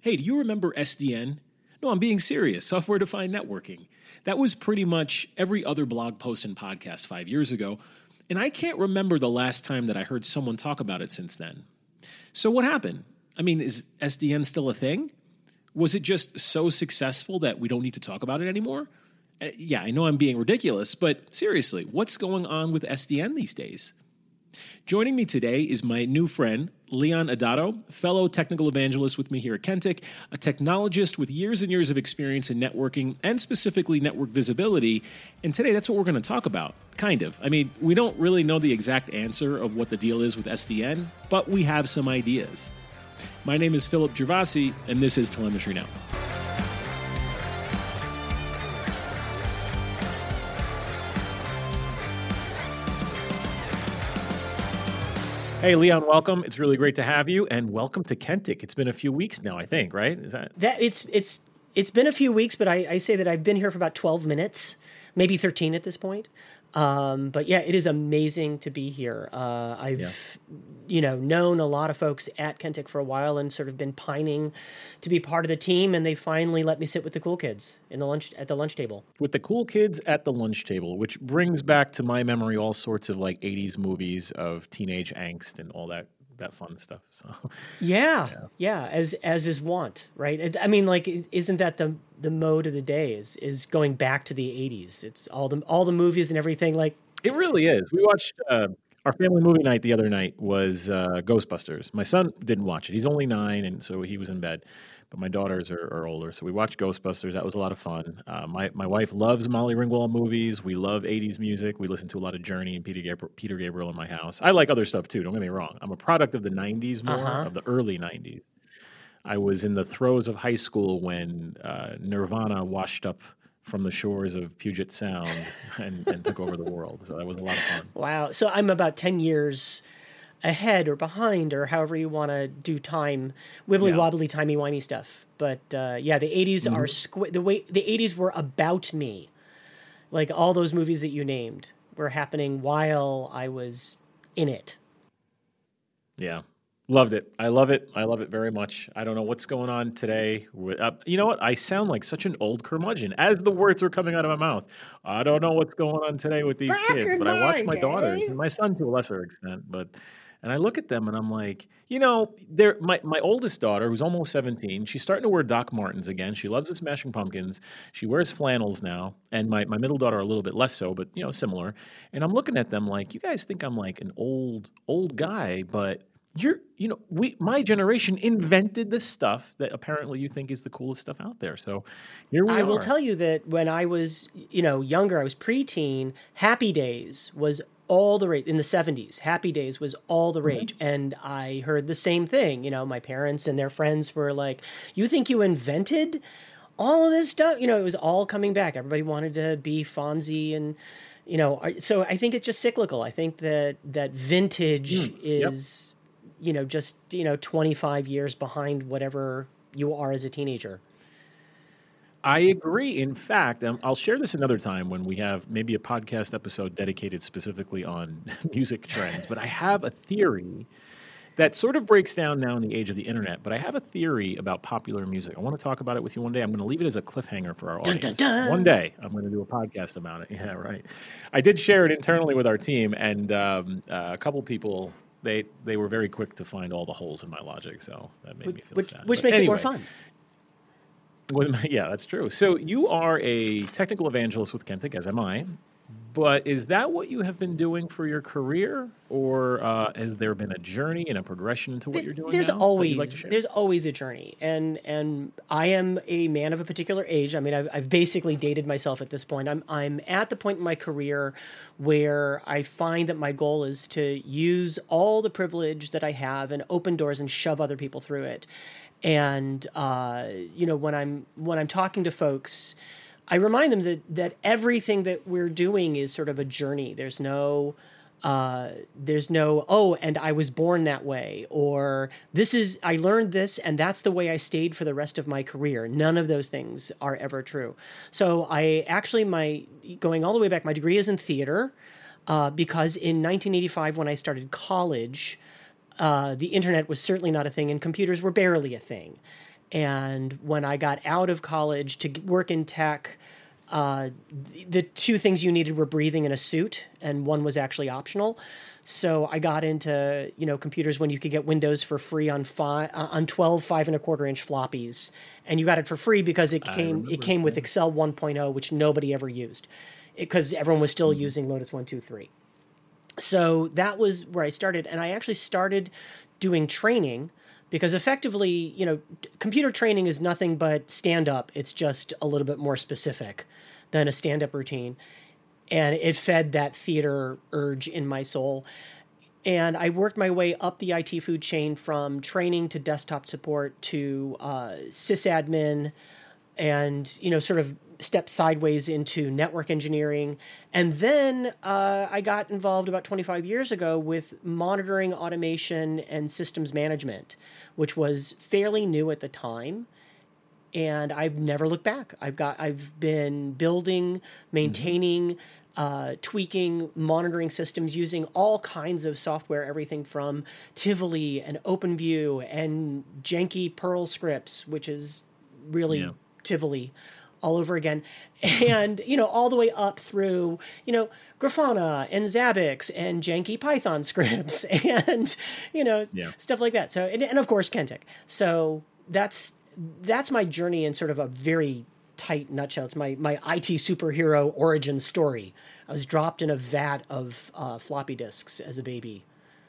Hey, do you remember SDN? No, I'm being serious. Software-defined networking. That was pretty much every other blog post and podcast 5 years ago, and I can't remember the last time that I heard someone talk about it since then. So what happened? I mean, is SDN still a thing? Was it just so successful that we don't need to talk about it anymore? Yeah, I know I'm being ridiculous, but seriously, what's going on with SDN these days? Joining me today is my new friend, Leon Adato, fellow technical evangelist with me here at Kentic, a technologist with years and years of experience in networking and specifically network visibility. And today, that's what we're going to talk about, kind of. I mean, we don't really know the exact answer of what the deal is with SDN, but we have some ideas. My name is Philip Gervasi, and this is Telemetry Now. Hey, Leon, welcome. It's really great to have you, and welcome to Kentic. It's been a few weeks now, I think, right? Is that it's been a few weeks, but I say that I've been here for about 12 minutes, maybe 13 at this point. But yeah, it is amazing to be here. I've known a lot of folks at Kentic for a while and sort of been pining to be part of the team, and they finally let me sit with the cool kids at the lunch table. With the cool kids at the lunch table, which brings back to my memory all sorts of like 80s movies of teenage angst and all that fun stuff. So yeah, as is wont, right? I mean, like, isn't that the mode of the day is going back to the 80s? It's all the movies and everything. Like, it really is. We watched our family movie night the other night was Ghostbusters. My son didn't watch it. He's only 9, and so he was in bed. But my daughters are older, so we watched Ghostbusters. That was a lot of fun. My wife loves Molly Ringwald movies. We love 80s music. We listen to a lot of Journey and Peter Gabriel in my house. I like other stuff too, don't get me wrong. I'm a product of the 90s more, of the early 90s. I was in the throes of high school when Nirvana washed up from the shores of Puget Sound and took over the world. So that was a lot of fun. Wow. So I'm about 10 years ahead or behind, or however you want to do time, wibbly-wobbly, timey-wimey stuff. But the 80s are the 80s were about me. Like, all those movies that you named were happening while I was in it. Yeah. Loved it. I love it. I love it very much. I don't know what's going on today. You know what? I sound like such an old curmudgeon as the words are coming out of my mouth. I don't know what's going on today with these kids, but I watch my daughters and my son to a lesser extent, and I look at them and I'm like, my oldest daughter, who's almost 17, she's starting to wear Doc Martens again. She loves the Smashing Pumpkins. She wears flannels now. And my middle daughter a little bit less so, but, similar. And I'm looking at them like, you guys think I'm like an old guy, but my generation invented the stuff that apparently you think is the coolest stuff out there. So here we are. I will tell you that when I was, younger, I was preteen, Happy Days was all the rage. In the 70s, Happy Days was all the rage. Mm-hmm. And I heard the same thing. My parents and their friends were like, you think you invented all of this stuff? It was all coming back. Everybody wanted to be Fonzie and, so I think it's just cyclical. I think that vintage is, just, 25 years behind whatever you are as a teenager. I agree. In fact, I'll share this another time when we have maybe a podcast episode dedicated specifically on music trends. But I have a theory that sort of breaks down now in the age of the internet. But I have a theory about popular music. I want to talk about it with you one day. I'm going to leave it as a cliffhanger for our audience. Dun, dun, dun. One day, I'm going to do a podcast about it. Yeah, right. I did share it internally with our team, and a couple people, they were very quick to find all the holes in my logic. So that made me feel sad. Which makes it more fun. Well, yeah, that's true. So you are a technical evangelist with Kentic, as am I. But is that what you have been doing for your career, or has there been a journey and a progression into what you're doing there's now? There's always a journey, and I am a man of a particular age. I mean, I've basically dated myself at this point. I'm at the point in my career where I find that my goal is to use all the privilege that I have and open doors and shove other people through it. And when I'm talking to folks, I remind them that everything that we're doing is sort of a journey. There's no, and I was born that way, or I learned this and that's the way I stayed for the rest of my career. None of those things are ever true. So going all the way back, my degree is in theater, because in 1985, when I started college, the internet was certainly not a thing and computers were barely a thing. And when I got out of college to work in tech, the two things you needed were breathing in a suit, and one was actually optional. So I got into, computers when you could get Windows for free on 12 5.25-inch floppies, and you got it for free because it came with Excel 1.0, which nobody ever used, because everyone was still using Lotus 1-2-3. So that was where I started, and I actually started doing training. Because effectively, computer training is nothing but stand-up. It's just a little bit more specific than a stand-up routine. And it fed that theater urge in my soul. And I worked my way up the IT food chain from training to desktop support to sysadmin and, sort of step sideways into network engineering. And then I got involved about 25 years ago with monitoring, automation, and systems management, which was fairly new at the time. And I've never looked back. I've been building, maintaining, tweaking, monitoring systems using all kinds of software, everything from Tivoli and OpenView and janky Perl scripts, which is really Tivoli all over again. And, all the way up through, Grafana and Zabbix and janky Python scripts and, stuff like that. So, and of course, Kentic. So that's my journey in sort of a very tight nutshell. It's my IT superhero origin story. I was dropped in a vat of floppy disks as a baby.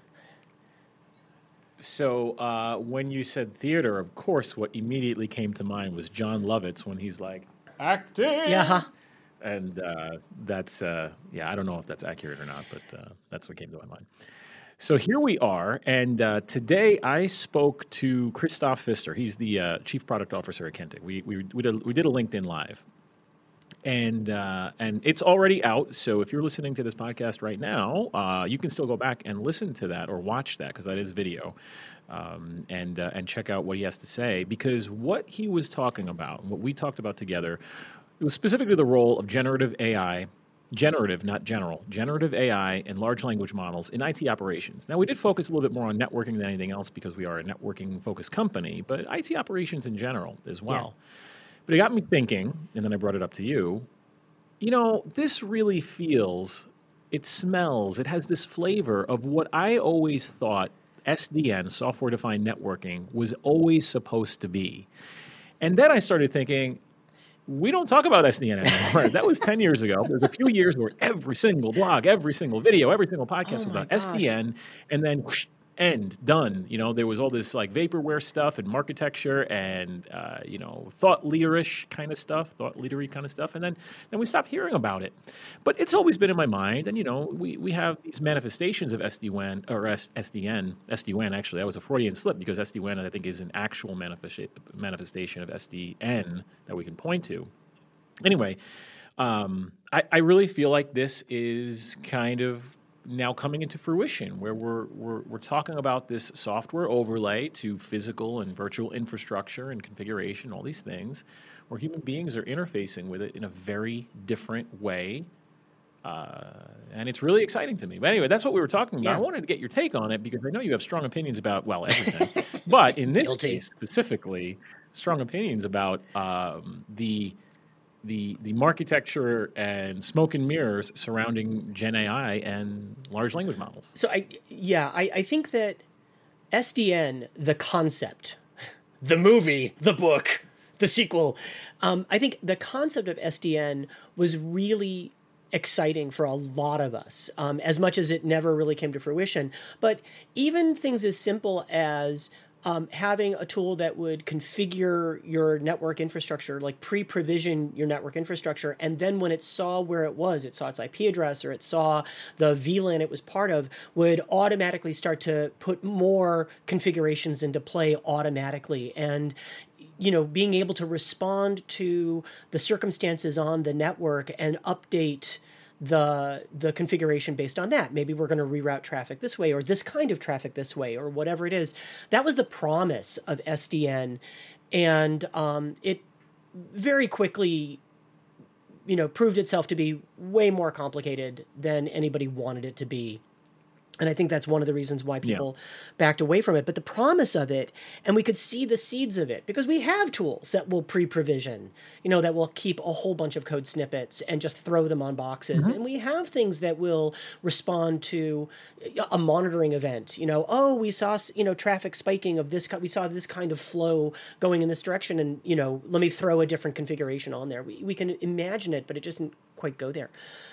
So when you said theater, of course, what immediately came to mind was John Lovitz when he's like, acting. Yeah. And that's, I don't know if that's accurate or not, but that's what came to my mind. So here we are, and today I spoke to Christoph Pfister. He's the Chief Product Officer at Kentic. We did a LinkedIn Live, and it's already out. So if you're listening to this podcast right now, you can still go back and listen to that or watch that because that is video, and check out what he has to say. Because what he was talking about, what we talked about together, it was specifically the role of generative AI. Generative, not general. Generative AI and large language models in IT operations. Now, we did focus a little bit more on networking than anything else because we are a networking-focused company, but IT operations in general as well. Yeah. But it got me thinking, and then I brought it up to you, this really feels, it smells, it has this flavor of what I always thought SDN, software-defined networking, was always supposed to be. And then I started thinking, we don't talk about SDN anymore. That was 10 years ago. There's a few years where every single blog, every single video, every single podcast was about SDN, and then end, done. There was all this like vaporware stuff and marketecture and, thought leadery kind of stuff. And then we stopped hearing about it. But it's always been in my mind. And, we have these manifestations of SD-WAN or SD-WAN, actually. That was a Freudian slip because SD-WAN, I think, is an actual manifestation of SDN that we can point to. Anyway, I really feel like this is kind of now coming into fruition, where we're talking about this software overlay to physical and virtual infrastructure and configuration, all these things, where human beings are interfacing with it in a very different way. And it's really exciting to me. But anyway, that's what we were talking about. Yeah. I wanted to get your take on it because I know you have strong opinions about, everything. But in this case specifically, strong opinions about the architecture and smoke and mirrors surrounding Gen AI and large language models. So I think that SDN, the concept, the movie, the book, the sequel, I think the concept of SDN was really exciting for a lot of us, as much as it never really came to fruition. But even things as simple as having a tool that would configure your network infrastructure, like pre-provision your network infrastructure, and then when it saw where it saw its IP address or it saw the VLAN it was part of, would automatically start to put more configurations into play automatically. And being able to respond to the circumstances on the network and update the configuration based on that. Maybe we're going to reroute traffic this way or this kind of traffic this way or whatever it is. That was the promise of SDN. And it very quickly, proved itself to be way more complicated than anybody wanted it to be. And I think that's one of the reasons why Yeah. people backed away from it. But the promise of it, and we could see the seeds of it, because we have tools that will pre-provision, that will keep a whole bunch of code snippets and just throw them on boxes. And we have things that will respond to a monitoring event. Oh, we saw, traffic spiking of this, we saw this kind of flow going in this direction. And, let me throw a different configuration on there. We can imagine it, but it doesn't quite go there.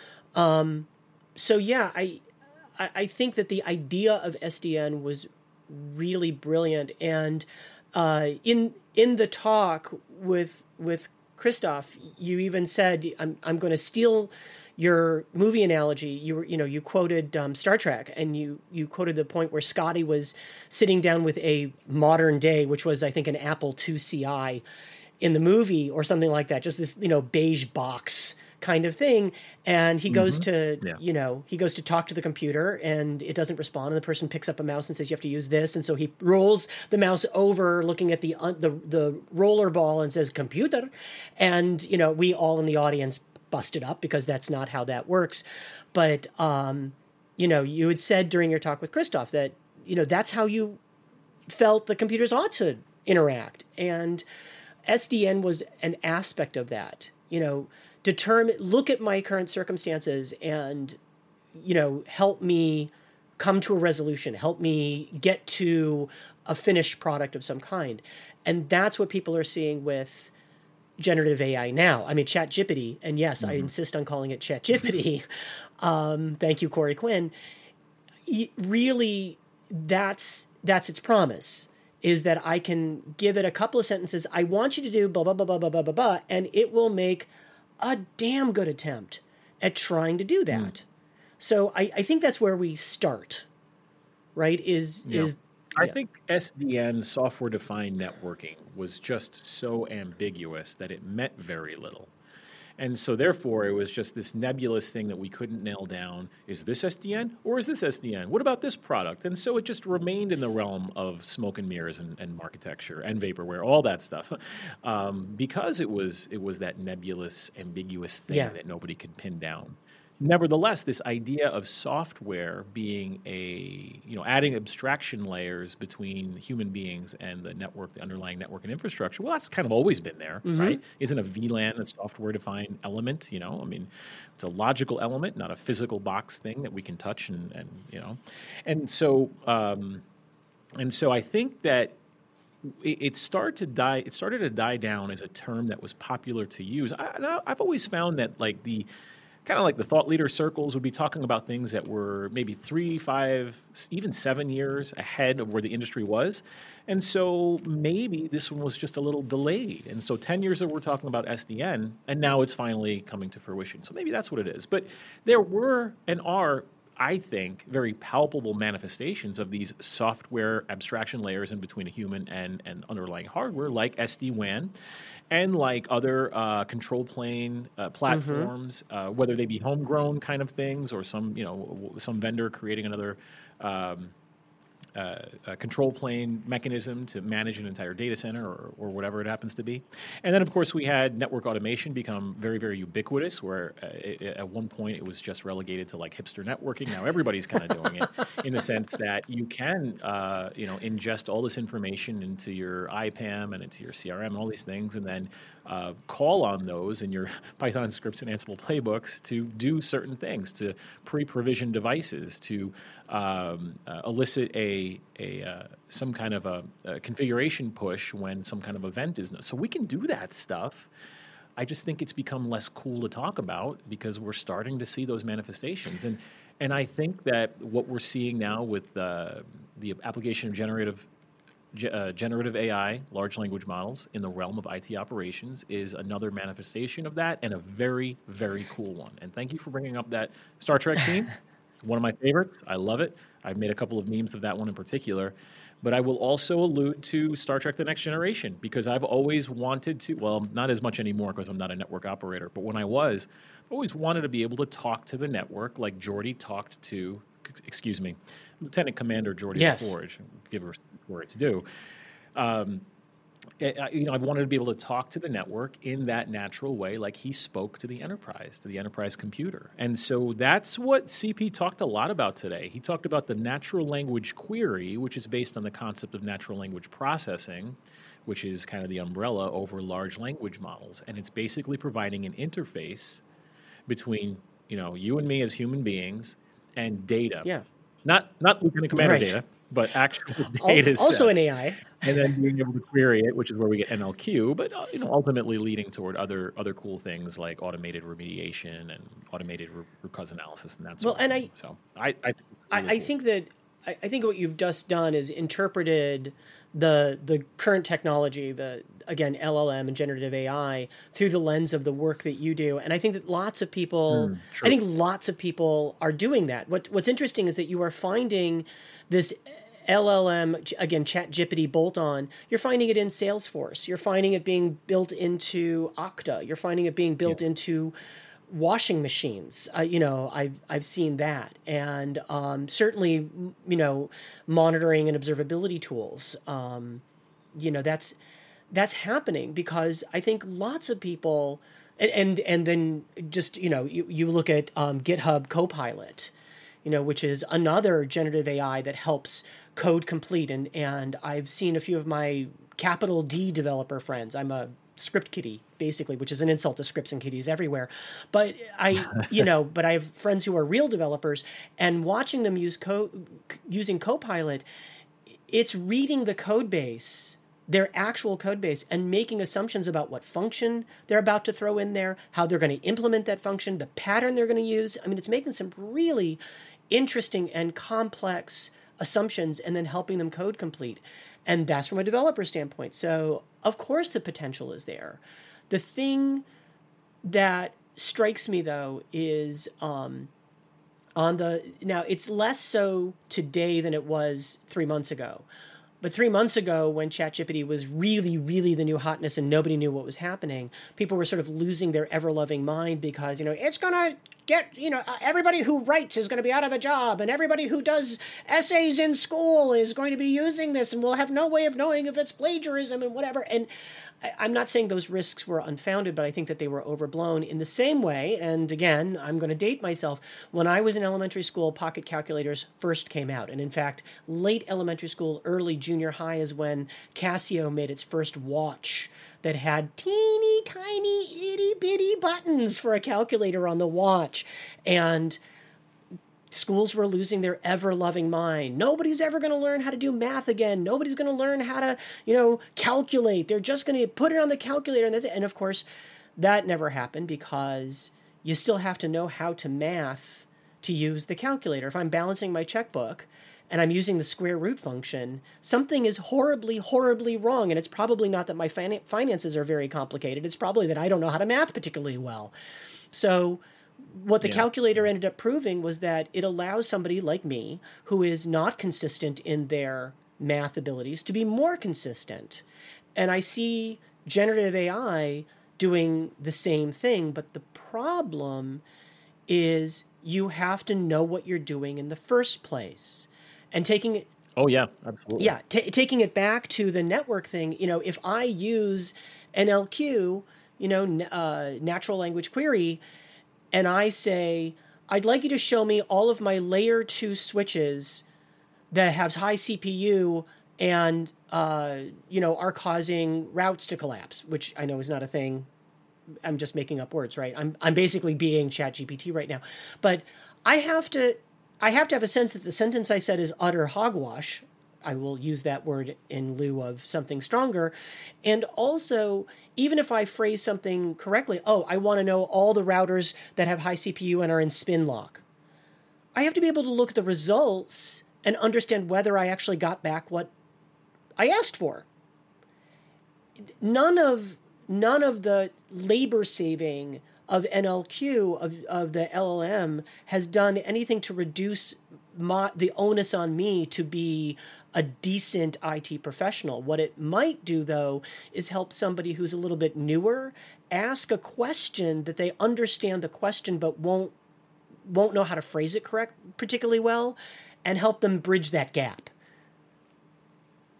So yeah, I think that the idea of SDN was really brilliant, and in the talk with Christoph, you even said, "I'm going to steal your movie analogy." You quoted Star Trek, and you quoted the point where Scotty was sitting down with a modern day, which was I think an Apple IIci in the movie or something like that, just this beige box kind of thing, and he goes to he goes to talk to the computer and it doesn't respond, and the person picks up a mouse and says you have to use this, and so he rolls the mouse over looking at the roller ball and says computer, and we all in the audience busted up because that's not how that works. But you had said during your talk with Christoph that that's how you felt the computers ought to interact, and SDN was an aspect of that. Look at my current circumstances and, help me come to a resolution, help me get to a finished product of some kind. And that's what people are seeing with generative AI now. I mean, ChatGPT, and yes, I insist on calling it ChatGPT. Thank you, Corey Quinn. Really, that's its promise, is that I can give it a couple of sentences. I want you to do blah, blah, blah, blah, blah, blah, blah, blah, and it will make a damn good attempt at trying to do that. So I think that's where we start, right? I think SDN, software-defined networking, was just so ambiguous that it meant very little. And so therefore, it was just this nebulous thing that we couldn't nail down. Is this SDN or is this SDN? What about this product? And so it just remained in the realm of smoke and mirrors and architecture and vaporware, all that stuff, because it was that nebulous, ambiguous thing that nobody could pin down. Nevertheless, this idea of software being adding abstraction layers between human beings and the network, the underlying network and infrastructure, well, that's kind of always been there, right? Isn't a VLAN a software-defined element? I mean, it's a logical element, not a physical box thing that we can touch and so I think that it started to die down as a term that was popular to use. I've always found that kind of like the thought leader circles would be talking about things that were maybe 3, 5, even 7 years ahead of where the industry was. And so maybe this one was just a little delayed. And so 10 years ago, we're talking about SDN, and now it's finally coming to fruition. So maybe that's what it is. But there were and are, I think, very palpable manifestations of these software abstraction layers in between a human and underlying hardware, like SD-WAN, and like other control plane platforms, whether they be homegrown kind of things or some vendor creating another control plane mechanism to manage an entire data center or whatever it happens to be. And then, of course, we had network automation become very, very ubiquitous, where at one point it was just relegated to like hipster networking. Now everybody's kind of doing it in the sense that you can, ingest all this information into your IPAM and into your CRM and all these things, and then call on those in your Python scripts and Ansible playbooks to do certain things, to pre-provision devices, to elicit some kind of a configuration push when some kind of event is. So we can do that stuff. I just think it's become less cool to talk about because we're starting to see those manifestations. And I think that what we're seeing now with the application of generative AI, large language models, in the realm of IT operations is another manifestation of that, and a very, very cool one. And thank you for bringing up that Star Trek scene. It's one of my favorites. I love it. I've made a couple of memes of that one in particular. But I will also allude to Star Trek: The Next Generation, because I've always wanted to, well, not as much anymore because I'm not a network operator, but when I was, I always wanted to be able to talk to the network like Geordi talked to, Lieutenant Commander Geordi LaForge, give her where it's due. I wanted to be able to talk to the network in that natural way, like he spoke to the enterprise computer. And so that's what CP talked a lot about today. He talked about the natural language query, which is based on the concept of natural language processing, which is kind of the umbrella over large language models. And it's basically providing an interface between, you and me as human beings and data. Yeah. Not Lieutenant Commander Right. data, but actual data Also sets. an AI. And then being able to query it, which is where we get NLQ, but ultimately leading toward other cool things like automated remediation and automated root cause analysis and that sort of thing. So I think what you've just done is interpreted the current technology, again LLM and generative AI, through the lens of the work that you do, and I think that lots of people, are doing that. What's interesting is that you are finding this LLM, again, ChatGPT bolt-on, you're finding it in Salesforce. You're finding it being built into Okta. You're finding it being built into washing machines. I've seen that. And certainly, monitoring and observability tools. That's happening because I think lots of people, and then just, you look at GitHub Copilot, which is another generative AI that helps code complete. And I've seen a few of my capital D developer friends. I'm a script kiddie, basically, which is an insult to scripts and kiddies everywhere. But I have friends who are real developers, and watching them using Copilot, it's reading the code base, their actual code base, and making assumptions about what function they're about to throw in there, how they're going to implement that function, the pattern they're going to use. I mean, it's making some really interesting and complex assumptions and then helping them code complete. And that's from a developer standpoint. So, of course, the potential is there. The thing that strikes me, though, is now it's less so today than it was 3 months ago. But 3 months ago, when ChatGPT was really, really the new hotness and nobody knew what was happening, people were sort of losing their ever-loving mind because, it's going to get, everybody who writes is going to be out of a job, and everybody who does essays in school is going to be using this, and we'll have no way of knowing if it's plagiarism and whatever. And I'm not saying those risks were unfounded, but I think that they were overblown in the same way. And again, I'm going to date myself. When I was in elementary school, pocket calculators first came out. And in fact, late elementary school, early junior high is when Casio made its first watch that had teeny tiny itty bitty buttons for a calculator on the watch. And schools were losing their ever-loving mind. Nobody's ever going to learn how to do math again. Nobody's going to learn how to, calculate. They're just going to put it on the calculator and that's it. And of course, that never happened because you still have to know how to math to use the calculator. If I'm balancing my checkbook and I'm using the square root function, something is horribly, horribly wrong. And it's probably not that my finances are very complicated. It's probably that I don't know how to math particularly well. So what the calculator ended up proving was that it allows somebody like me, who is not consistent in their math abilities, to be more consistent. And I see generative AI doing the same thing, but the problem is you have to know what you're doing in the first place. And taking it... Oh, yeah, absolutely. Yeah, taking it back to the network thing, if I use NLQ, natural language query, and I say, I'd like you to show me all of my layer 2 switches that have high CPU and, are causing routes to collapse, which I know is not a thing. I'm just making up words, right? I'm basically being ChatGPT right now. But I have to have a sense that the sentence I said is utter hogwash. I will use that word in lieu of something stronger. And also, even if I phrase something correctly, I want to know all the routers that have high CPU and are in spin lock. I have to be able to look at the results and understand whether I actually got back what I asked for. None of the labor saving of NLQ, of the LLM, has done anything to reduce the onus on me to be a decent IT professional. What it might do, though, is help somebody who's a little bit newer ask a question that they understand the question but won't know how to phrase it particularly well, and help them bridge that gap.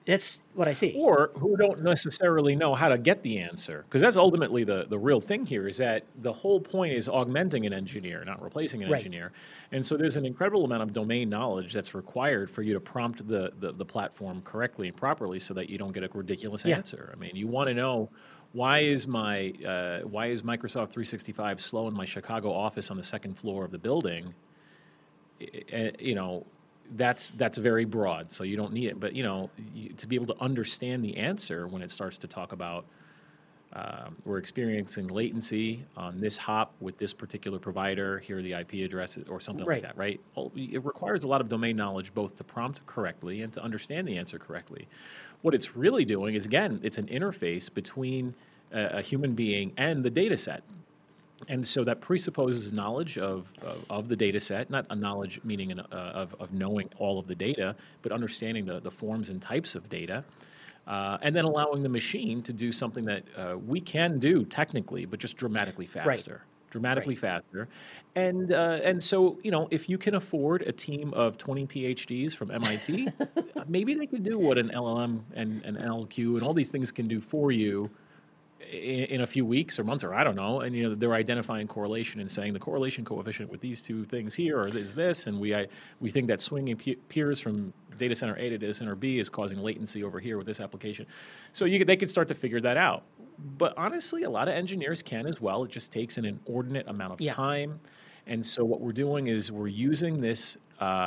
That's what I see. Or who don't necessarily know how to get the answer. Because that's ultimately the real thing here, is that the whole point is augmenting an engineer, not replacing an Right. engineer. And so there's an incredible amount of domain knowledge that's required for you to prompt the platform correctly and properly so that you don't get a ridiculous answer. I mean, you want to know, why is Microsoft 365 slow in my Chicago office on the second floor of the building? You know, that's very broad, so you don't need it. But to be able to understand the answer when it starts to talk about we're experiencing latency on this hop with this particular provider, here are the IP addresses, or something like that, right? It requires a lot of domain knowledge both to prompt correctly and to understand the answer correctly. What it's really doing is, again, it's an interface between a human being and the data set. And so that presupposes knowledge of the data set, not a knowledge meaning of knowing all of the data, but understanding the forms and types of data, and then allowing the machine to do something that we can do technically, but just dramatically faster. Faster. And so, if you can afford a team of 20 PhDs from MIT, maybe they could do what an LLM and an NLQ and all these things can do for you in a few weeks or months, or I don't know, and they're identifying correlation and saying the correlation coefficient with these two things here is this, and we think that swinging peers from data center A to data center B is causing latency over here with this application. So they could start to figure that out. But honestly, a lot of engineers can as well. It just takes an inordinate amount of time, and so what we're doing is we're using this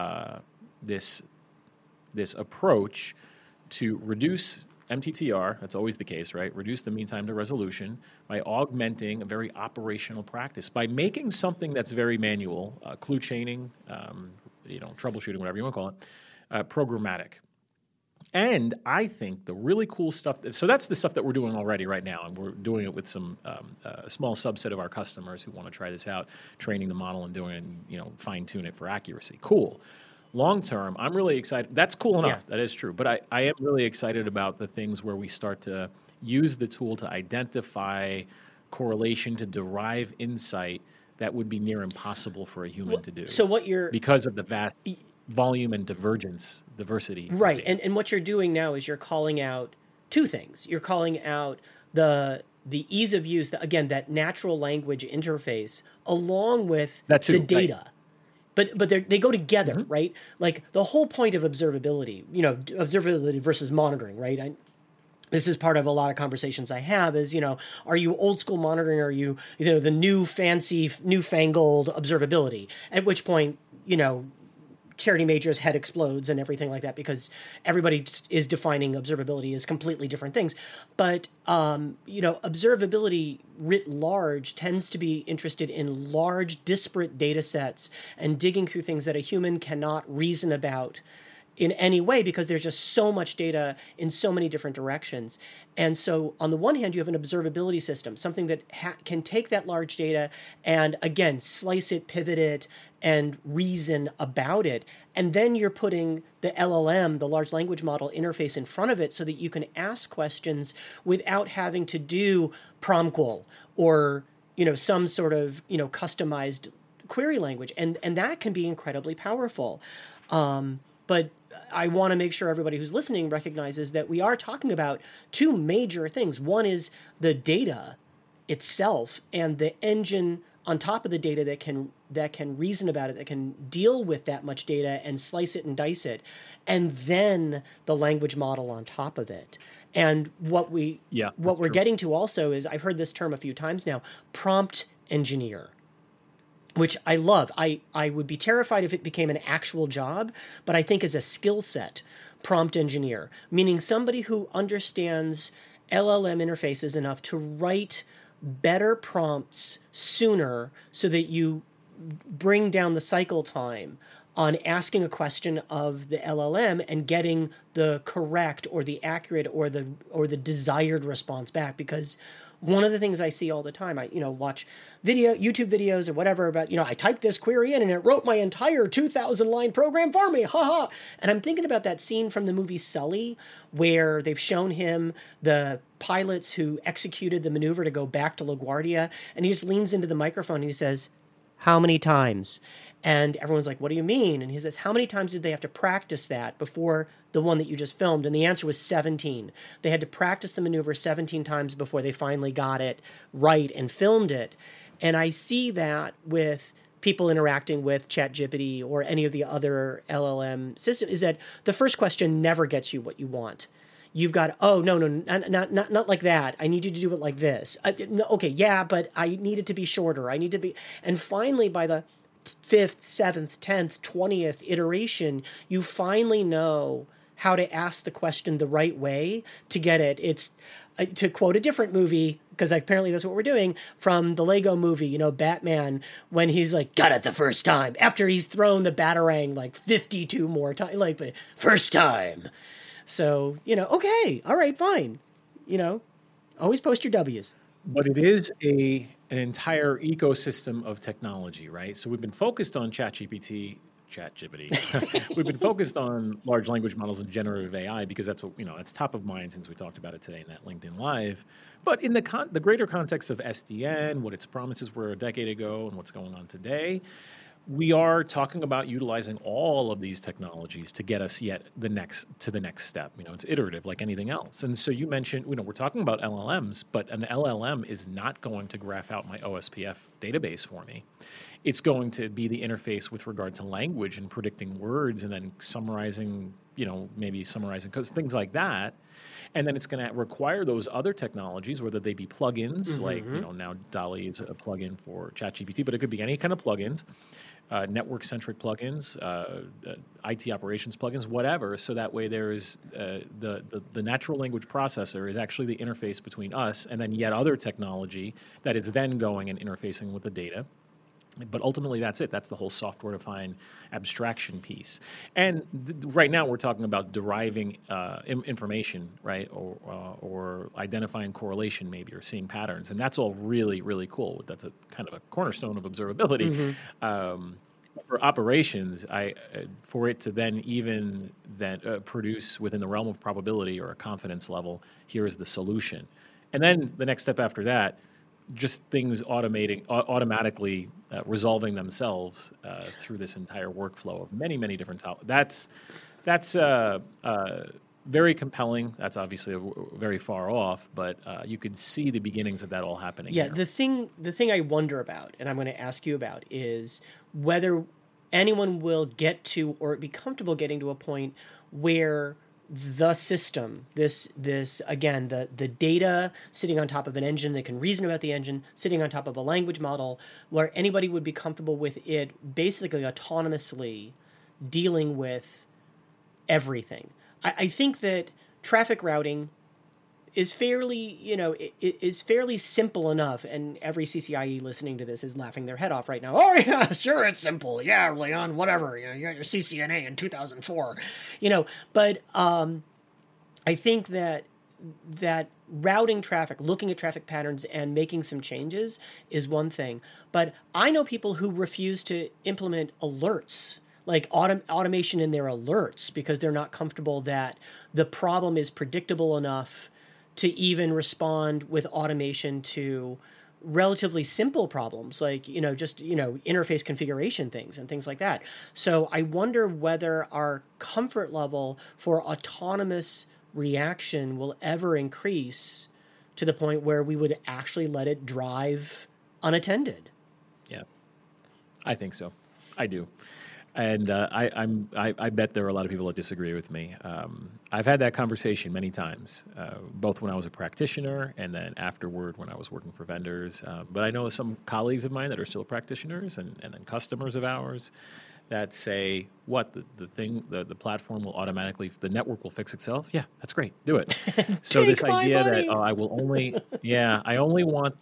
approach to reduce MTTR, that's always the case, right? Reduce the mean time to resolution by augmenting a very operational practice, by making something that's very manual, clue chaining, troubleshooting, whatever you want to call it, programmatic. And I think the really cool stuff, so that's the stuff that we're doing already right now, and we're doing it with some a small subset of our customers who want to try this out, training the model and doing it, fine tune it for accuracy. Cool. Long term, I'm really excited. That's cool enough. That is true. But I am really excited about the things where we start to use the tool to identify correlation, to derive insight that would be near impossible for a human to do. So because of the vast volume and diversity. Right. And what you're doing now is you're calling out two things. You're calling out the ease of use, that natural language interface, along with the data. Right. But they go together, right? Like the whole point of observability, observability versus monitoring, right? This is part of a lot of conversations I have is, are you old school monitoring? Or are you, the new fancy, newfangled observability? At which point, Charity Major's head explodes and everything like that, because everybody is defining observability as completely different things. But, observability writ large tends to be interested in large, disparate data sets and digging through things that a human cannot reason about in any way, because there's just so much data in so many different directions. And so on the one hand, you have an observability system, something that can take that large data and, again, slice it, pivot it, and reason about it. And then you're putting the LLM, the large language model interface, in front of it so that you can ask questions without having to do PromQL or, some sort of, customized query language. And that can be incredibly powerful. But I want to make sure everybody who's listening recognizes that we are talking about two major things. One is the data itself and the engine on top of the data that can reason about it, that can deal with that much data and slice it and dice it, and then the language model on top of it. And what we're getting to also is, I've heard this term a few times now, prompt engineer, which I love. I would be terrified if it became an actual job, but I think as a skill set, prompt engineer, meaning somebody who understands LLM interfaces enough to write better prompts sooner so that you bring down the cycle time on asking a question of the LLM and getting the correct or the accurate or the desired response back. Because one of the things I see all the time, I watch YouTube videos or whatever about, I typed this query in and it wrote my entire 2,000-line program for me, haha. And I'm thinking about that scene from the movie Sully, where they've shown him the pilots who executed the maneuver to go back to LaGuardia, and he just leans into the microphone and he says, "How many times?" And everyone's like, "What do you mean?" And he says, "How many times did they have to practice that before the one that you just filmed? And the answer was 17. They had to practice the maneuver 17 times before they finally got it right and filmed it. And I see that with people interacting with ChatGPT or any of the other LLM systems, is that the first question never gets you what you want. You've got, oh, no, not like that. I need you to do it like this. No, okay, yeah, but I need it to be shorter. I need to be... And finally, by the 5th, 7th, 10th, 20th iteration, you finally know how to ask the question the right way to get it. It's, to quote a different movie, because apparently that's what we're doing, from the Lego movie, Batman, when he's like, got it the first time, after he's thrown the Batarang like 52 more times, like, first time. So, okay, all right, fine. Always post your W's. But it is an entire ecosystem of technology, right? So we've been focused on ChatGPT. We've been focused on large language models and generative AI because that's what, that's top of mind since we talked about it today in that LinkedIn Live. But in the greater context of SDN, what its promises were a decade ago and what's going on today, we are talking about utilizing all of these technologies to get us to the next step. It's iterative like anything else. And so you mentioned, we're talking about LLMs, but an LLM is not going to graph out my OSPF database for me. It's going to be the interface with regard to language and predicting words and then summarizing, maybe summarizing things like that. And then it's going to require those other technologies, whether they be plugins, like, now DALL-E is a plugin for ChatGPT, but it could be any kind of plugins, network-centric plugins, IT operations plugins, whatever. So that way there's the natural language processor is actually the interface between us and then yet other technology that is then going and interfacing with the data. But ultimately, that's it. That's the whole software-defined abstraction piece. And right now, we're talking about deriving information, right, or identifying correlation, maybe, or seeing patterns. And that's all really, really cool. That's a kind of a cornerstone of observability. For operations, for it to then produce within the realm of probability or a confidence level, here is the solution. And then the next step after that, just things automatically resolving themselves through this entire workflow of many, many different topics. That's very compelling. That's obviously very far off, but you could see the beginnings of that all happening. Yeah, here. the thing I wonder about, and I'm going to ask you about, is whether anyone will get to or be comfortable getting to a point where the system, this again, the data sitting on top of an engine that can reason about the engine, sitting on top of a language model, where anybody would be comfortable with it basically autonomously dealing with everything. I think that traffic routing is fairly, is fairly simple enough, and every CCIE listening to this is laughing their head off right now. Oh yeah, sure, it's simple. Yeah, Leon, whatever. You got your CCNA in 2004. But I think that routing traffic, looking at traffic patterns and making some changes is one thing. But I know people who refuse to implement alerts, like automation in their alerts, because they're not comfortable that the problem is predictable enough to even respond with automation to relatively simple problems, like, interface configuration things and things like that. So I wonder whether our comfort level for autonomous reaction will ever increase to the point where we would actually let it drive unattended. Yeah, I think so. I do. And I bet there are a lot of people that disagree with me. I've had that conversation many times, both when I was a practitioner and then afterward when I was working for vendors. But I know some colleagues of mine that are still practitioners and then customers of ours that say, what, the platform will automatically, the network will fix itself? Yeah, that's great. Do it. So this idea that I will only, I only want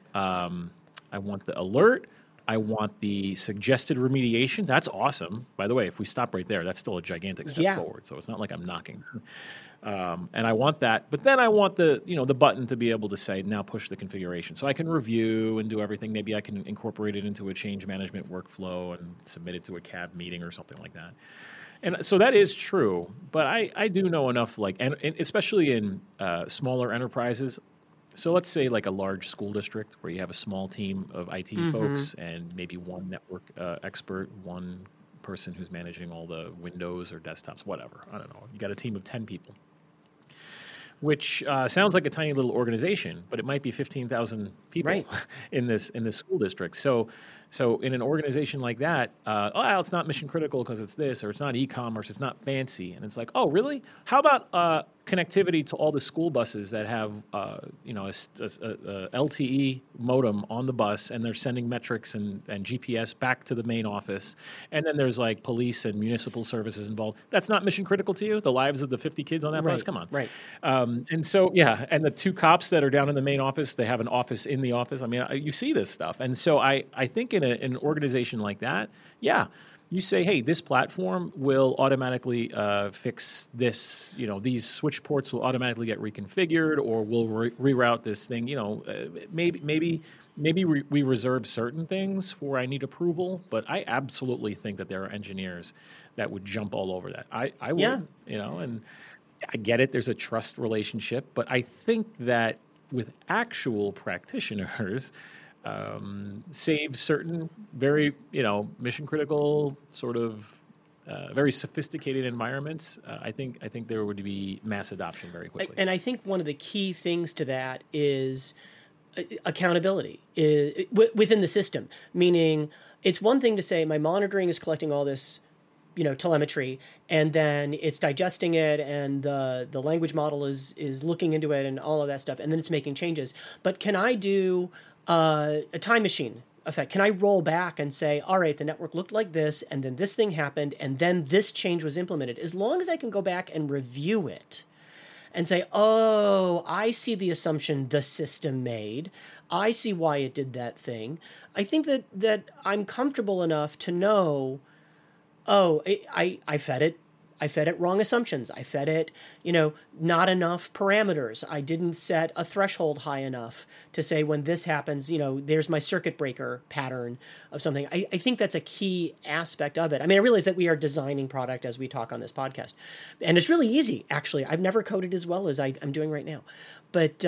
I want the alert. I want the suggested remediation. That's awesome. By the way, if we stop right there, that's still a gigantic step forward. So it's not like I'm knocking. And I want that. But then I want the button to be able to say, now push the configuration. So I can review and do everything. Maybe I can incorporate it into a change management workflow and submit it to a CAB meeting or something like that. And so that is true. But I do know enough, and especially in smaller enterprises. So let's say like a large school district where you have a small team of IT folks and maybe one network expert, one person who's managing all the Windows or desktops, whatever. I don't know. You got a team of 10 people, which sounds like a tiny little organization, but it might be 15,000 people Right. in this school district. So in an organization like that, well, it's not mission critical because it's this, or it's not e-commerce, it's not fancy, and it's like, oh, really? How about connectivity to all the school buses that have a LTE modem on the bus, and they're sending metrics and GPS back to the main office, and then there's like police and municipal services involved. That's not mission critical to you? The lives of the 50 kids on that bus? Come on. Right. And so, yeah, and the 2 cops that are down in the main office, they have an office in the office. I mean, you see this stuff. And so I think in an organization like that, yeah, you say, hey, this platform will automatically fix this, these switch ports will automatically get reconfigured, or we'll reroute this thing. Maybe we reserve certain things for I need approval, but I absolutely think that there are engineers that would jump all over that. I would, and I get it. There's a trust relationship, but I think that with actual practitioners, save certain very, mission critical sort of very sophisticated environments. I think there would be mass adoption very quickly. And I think one of the key things to that is accountability within the system. Meaning, it's one thing to say my monitoring is collecting all this, telemetry, and then it's digesting it, and the language model is looking into it and all of that stuff, and then it's making changes. But can I do a time machine effect? Can I roll back and say, all right, the network looked like this, and then this thing happened, and then this change was implemented? As long as I can go back and review it and say, oh, I see the assumption the system made, I see why it did that thing, I think that I'm comfortable enough to know, oh, I fed it. I fed it wrong assumptions. I fed it, not enough parameters. I didn't set a threshold high enough to say when this happens, there's my circuit breaker pattern of something. I think that's a key aspect of it. I mean, I realize that we are designing product as we talk on this podcast. And it's really easy, actually. I've never coded as well as I'm doing right now. But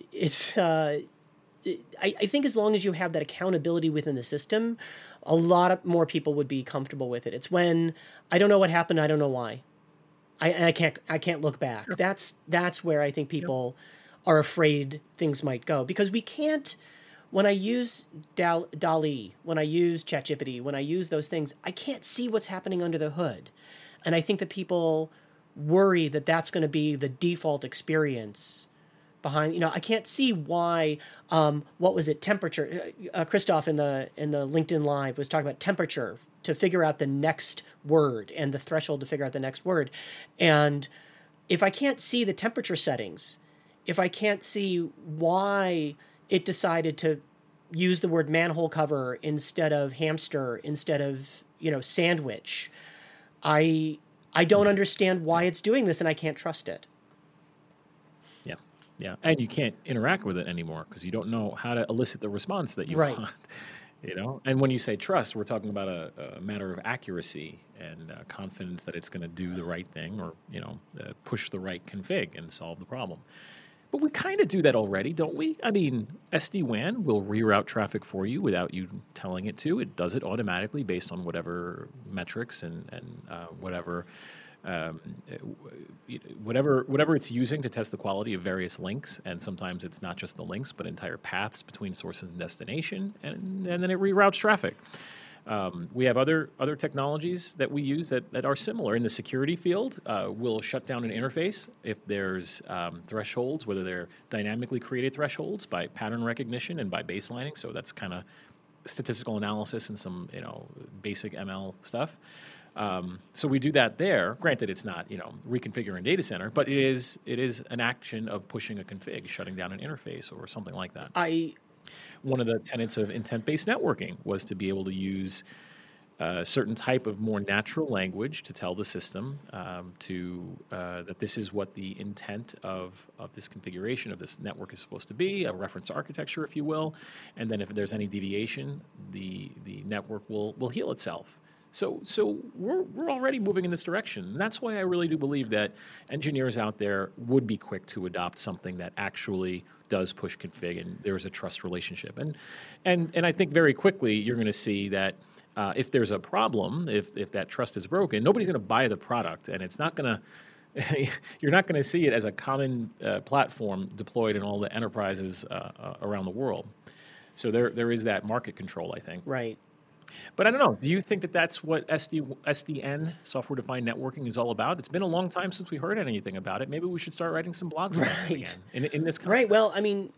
I think as long as you have that accountability within the system, a lot more people would be comfortable with it. It's when I don't know what happened, I don't know why. I can't look back. Sure. That's where I think people are afraid things might go, because we can't. When I use DALL-E, when I use ChatGPT, when I use those things, I can't see what's happening under the hood, and I think that people worry that that's going to be the default experience behind. I can't see why. What was it? Temperature. Christoph in the LinkedIn Live was talking about temperature to figure out the next word and the threshold to figure out the next word. And if I can't see the temperature settings, if I can't see why it decided to use the word manhole cover instead of hamster, instead of sandwich, I don't understand why it's doing this, and I can't trust it. Yeah, and you can't interact with it anymore because you don't know how to elicit the response that you want. And when you say trust, we're talking about a matter of accuracy and confidence that it's going to do the right thing, or push the right config and solve the problem. But we kind of do that already, don't we? I mean, SD-WAN will reroute traffic for you without you telling it to. It does it automatically based on whatever metrics and whatever. Whatever it's using to test the quality of various links, and sometimes it's not just the links, but entire paths between sources and destination, and then it reroutes traffic. We have other technologies that we use that are similar. In the security field, we'll shut down an interface if there's thresholds, whether they're dynamically created thresholds by pattern recognition and by baselining. So that's kind of statistical analysis and some basic ML stuff. So we do that there. Granted, it's not reconfiguring data center, but it is an action of pushing a config, shutting down an interface, or something like that. One of the tenets of intent-based networking was to be able to use a certain type of more natural language to tell the system that this is what the intent of this configuration of this network is supposed to be, a reference architecture, if you will, and then if there's any deviation, the network will heal itself. So we're already moving in this direction. And that's why I really do believe that engineers out there would be quick to adopt something that actually does push config, and there's a trust relationship. And I think very quickly you're going to see that if there's a problem, if that trust is broken, nobody's going to buy the product, and it's not going to. You're not going to see it as a common platform deployed in all the enterprises around the world. So there is that market control, I think. Right. But I don't know. Do you think that that's what SDN, software-defined networking, is all about? It's been a long time since we heard anything about it. Maybe we should start writing some blogs about it again in this context. Right. Well, I mean,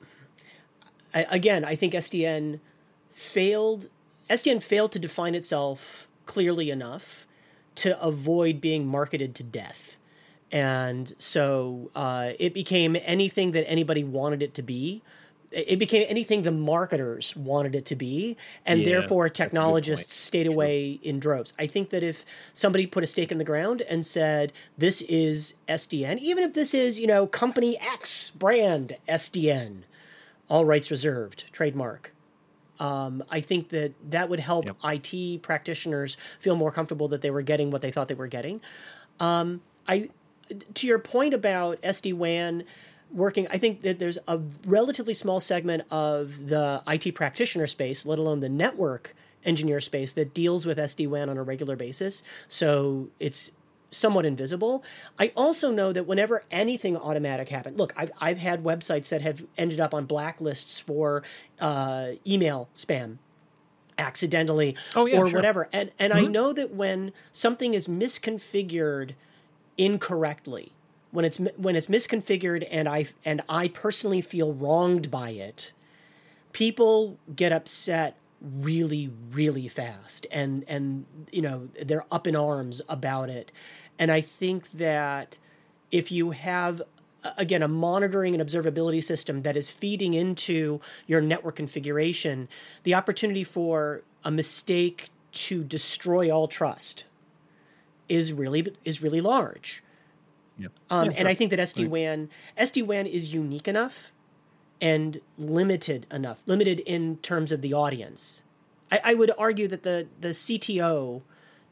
I think SDN failed to define itself clearly enough to avoid being marketed to death. And so it became anything that anybody wanted it to be. It became anything the marketers wanted it to be, and therefore technologists stayed away in droves. I think that if somebody put a stake in the ground and said, this is SDN, even if this is, company X brand SDN, all rights reserved, trademark, I think that would help IT practitioners feel more comfortable that they were getting what they thought they were getting. To your point about SD-WAN working, I think that there's a relatively small segment of the IT practitioner space, let alone the network engineer space, that deals with SD-WAN on a regular basis. So it's somewhat invisible. I also know that whenever anything automatic happened, look, I've had websites that have ended up on blacklists for email spam accidentally whatever. And I know that when something is misconfigured incorrectly, when it's misconfigured and I personally feel wronged by it, people get upset really, really fast, and they're up in arms about it. And I think that if you have, again, a monitoring and observability system that is feeding into your network configuration, the opportunity for a mistake to destroy all trust is really large. Yep. And I think that SD-WAN is unique enough and limited in terms of the audience. I would argue that the CTO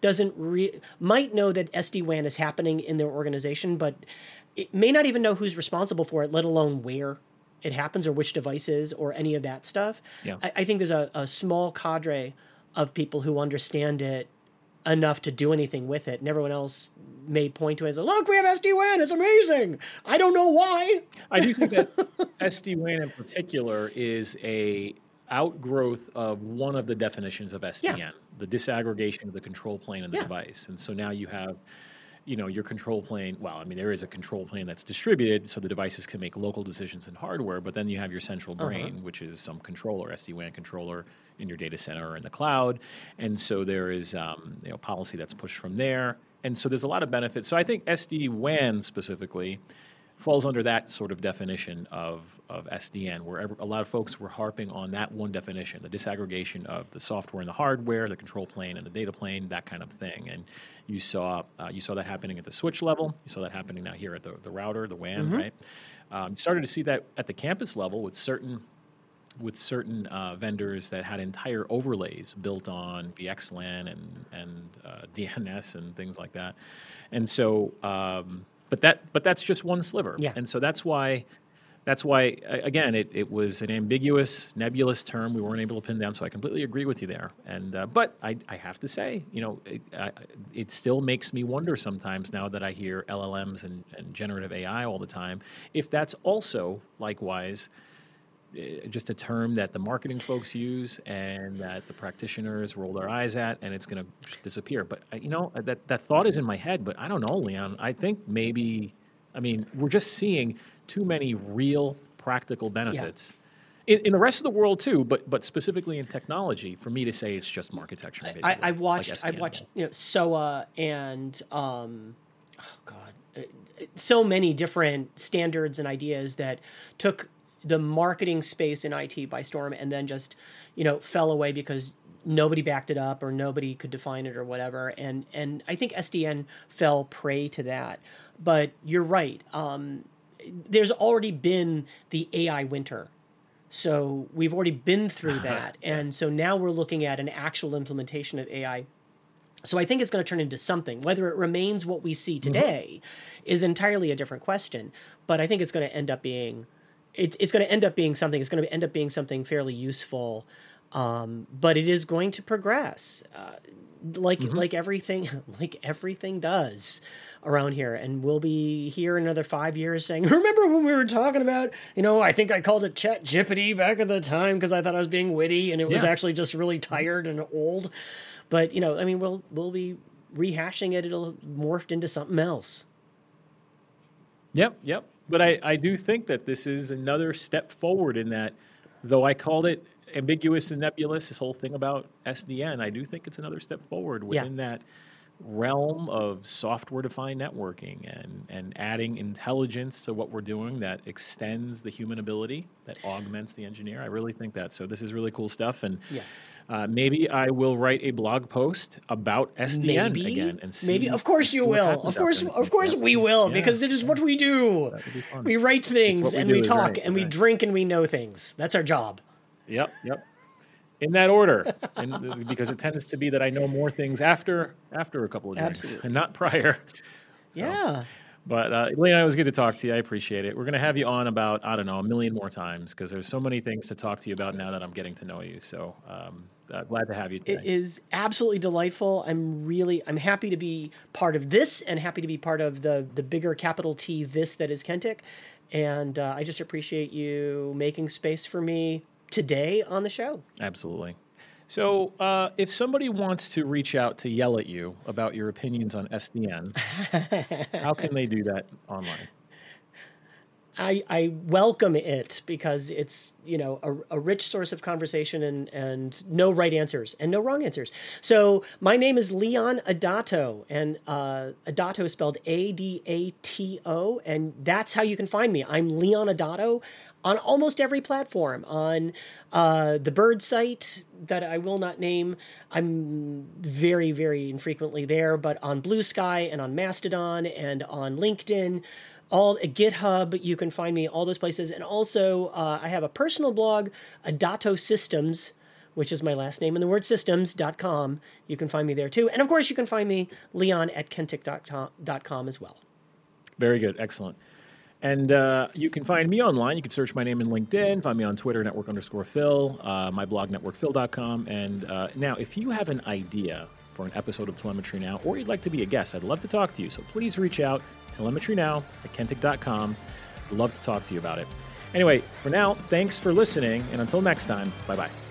might know that SD-WAN is happening in their organization, but it may not even know who's responsible for it, let alone where it happens or which devices or any of that stuff. Yeah. I think there's a small cadre of people who understand it enough to do anything with it, and everyone else may point to it as, look, we have SD-WAN, it's amazing. I don't know why. I do think that SD-WAN in particular is a outgrowth of one of the definitions of SDN, the disaggregation of the control plane and the device. And so now you have, your control plane. Well, I mean, there is a control plane that's distributed, so the devices can make local decisions in hardware, but then you have your central brain, which is some controller, SD-WAN controller in your data center or in the cloud. And so there is policy that's pushed from there. And so there's a lot of benefits. So I think SD-WAN specifically falls under that sort of definition of SDN, where a lot of folks were harping on that one definition, the disaggregation of the software and the hardware, the control plane and the data plane, that kind of thing. And you saw that happening at the switch level. You saw that happening now here at the router, the WAN, right? You started to see that at the campus level with certain vendors that had entire overlays built on VXLAN and DNS and things like that. And so, but that's just one sliver. Yeah. And so that's why again, it was an ambiguous, nebulous term we weren't able to pin down. So I completely agree with you there. And but I have to say, it still makes me wonder sometimes now that I hear LLMs and generative AI all the time, if that's also likewise just a term that the marketing folks use and that the practitioners roll their eyes at, and it's going to disappear. But that thought is in my head. But I don't know, Leon. I think maybe, we're just seeing too many real practical benefits in the rest of the world too, but specifically in technology, for me to say it's just architecture. I've watched SOA and so many different standards and ideas that took the marketing space in IT by storm, and then just, fell away because nobody backed it up or nobody could define it or whatever. And I think SDN fell prey to that. But you're right. There's already been the AI winter. So we've already been through that. And so now we're looking at an actual implementation of AI. So I think it's going to turn into something. Whether it remains what we see today is entirely a different question. But I think it's going to end up being... It's going to end up being something. It's going to end up being something fairly useful. But it is going to progress, like everything, like everything does around here. And we'll be here in another 5 years saying, remember when we were talking about, I think I called it ChatGPT back at the time because I thought I was being witty and it was actually just really tired and old. But, we'll be rehashing it. It'll morphed into something else. Yep. But I do think that this is another step forward in that, though I called it ambiguous and nebulous, this whole thing about SDN, I do think it's another step forward within that realm of software-defined networking and adding intelligence to what we're doing that extends the human ability, that augments the engineer. I really think that. So this is really cool stuff. And maybe I will write a blog post about SDN again and see. Maybe, of course you will. Of course we will, because it is what we do. We write things and we talk and we drink and we know things. That's our job. Yep. In that order, and because it tends to be that I know more things after a couple of drinks and not prior. So, but Leon, it was good to talk to you. I appreciate it. We're going to have you on about, I don't know, 1 million more times because there's so many things to talk to you about now that I'm getting to know you. So glad to have you today. It is absolutely delightful. I'm happy to be part of this and happy to be part of the bigger capital T this that is Kentic. And I just appreciate you making space for me today on the show. Absolutely. So if somebody wants to reach out to yell at you about your opinions on SDN, how can they do that online? I welcome it because it's, a rich source of conversation and no right answers and no wrong answers. So my name is Leon Adato, and Adato is spelled Adato, and that's how you can find me. I'm Leon Adato on almost every platform. On the Bird site that I will not name, I'm very, very infrequently there, but on Blue Sky and on Mastodon and on LinkedIn, all GitHub, you can find me all those places. And also, I have a personal blog, Adato Systems, which is my last name, and the word systems.com. You can find me there too. And of course, you can find me, leon@kentic.com as well. Very good. Excellent. And you can find me online. You can search my name in LinkedIn, find me on Twitter, network_Phil, my blog, networkphil.com. And now, if you have an idea for an episode of Telemetry Now, or you'd like to be a guest, I'd love to talk to you. So please reach out, telemetrynow@kentic.com. I'd love to talk to you about it. Anyway, for now, thanks for listening. And until next time, bye-bye.